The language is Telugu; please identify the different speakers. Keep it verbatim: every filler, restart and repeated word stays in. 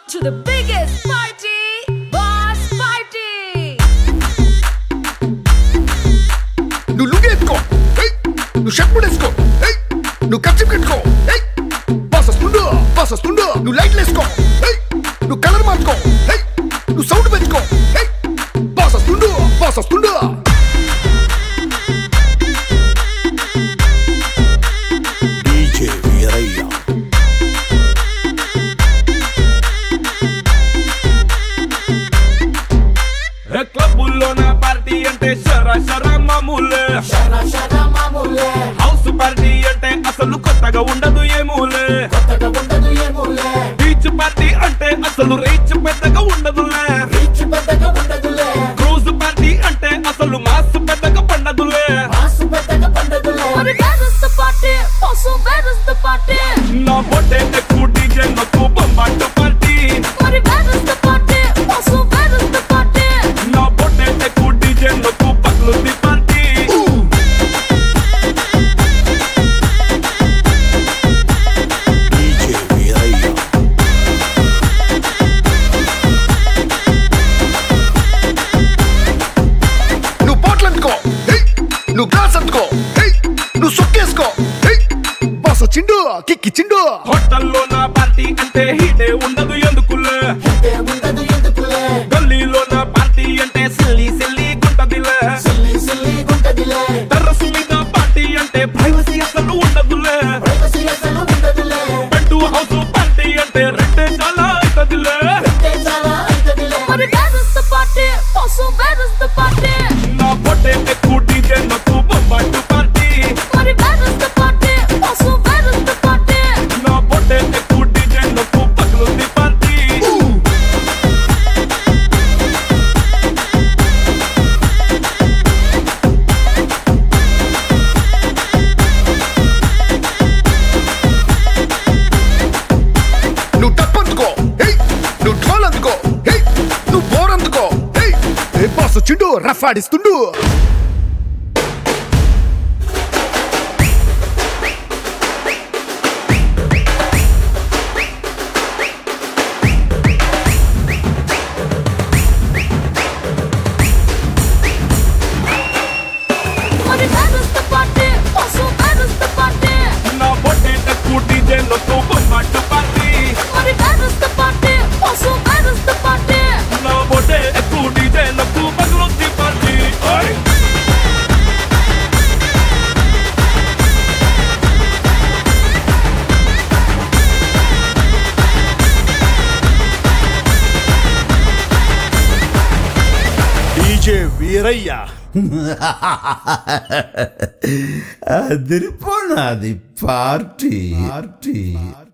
Speaker 1: to the biggest party, Boss Party.
Speaker 2: నువ్వు లుంగి ఎత్తుకో, ఏయ్ నువ్వు షర్ట్ కూడా వేసుకో, ఏయ్ నువ్వు కచ్చిప్ కట్టుకో, ఏయ్ బాస్ వస్తుండు బాస్ వస్తుండు నువ్వు లైట్లు వేసుకో, ఏయ్ నువ్వు కలర్ మార్చుకో, ఏయ్ నువ్వు సౌండ్ పెంచుకో, ఏయ్ బాస్ వస్తుండు బాస్ వస్తుండు.
Speaker 3: డీజే వీరయ్య
Speaker 4: క్లబ్బుల్లో నా పార్టీ అంటే శర శర మామూలే, హౌస్ పార్టీ అంటే అసలు కొత్తగా ఉండదు ఏమూలే, బీచ్ పార్టీ అంటే అసలు రీచ్ పెద్దగా ఉండదులే, క్రూజ్ పార్టీ అంటే అసలు మాస్ పెద్దగా పండదులే.
Speaker 1: But where is the party? Also, where is the party?
Speaker 4: నా బొట్టే ఎక్కువ డీజే నాకు బొమ్మాటు party,
Speaker 1: But where is the party? Also, where is the party?
Speaker 4: నా బొట్టే ఎక్కువ డీజే నాకు పగ్లుది పార్టీ.
Speaker 3: డీజే వీరయ్య
Speaker 2: నువ్వు బాటిల్ అందుకో, ఏయ్ నువ్వు గ్లాస్ అందుకో, ఏయ్ నువ్వు సొక్కేసుకో, ఏయ్ బాస్ వచ్చిండు కిక్కిచ్చిండు.
Speaker 4: హోటల్లో నా పార్టీ అంటే హీటే ఉండదు ఎందుకులే, గల్లీలో నా పార్టీ అంటే సిల్లి సిల్లి గుంటదిలే, టెర్రస్ మీద పార్టీ అంటే ప్రైవసీ అసలు ఉండదులే, బెడ్ హౌస్ పార్టీ అంటే రెండే చాలా అవుతదిలే.
Speaker 1: But where is the party? Also, where is the party?
Speaker 4: నా బొట్టే ఎక్కువ డీజే నాకు బొమ్మాటు party,
Speaker 1: But where is the party? Also, where is the party?
Speaker 4: నా బొట్టే ఎక్కువ డీజే నాకు పగ్లుది పార్టీ.
Speaker 2: నువ్వు టప్ అందుకో, ఏయ్ నువ్వు ఢోల్ అందుకో, ఏయ్ నువ్వు బోర్ అందుకో, ఏయ్ ఏ బాస్ వచ్చిండు రఫ్ ఆడిస్తుండు.
Speaker 1: But where is the party? Also, where is the party?
Speaker 4: నా బొట్టే ఎక్కువ డీజే నాకు బొమ్మాటు party,
Speaker 1: But where is the party? Also, where is the party?
Speaker 4: నా బొట్టే ఎక్కువ డీజే నాకు పగ్లుది పార్టీ. ఓయ్
Speaker 3: డీజే వీరయ్య అదిరిపోనాది పార్టీ పార్టీ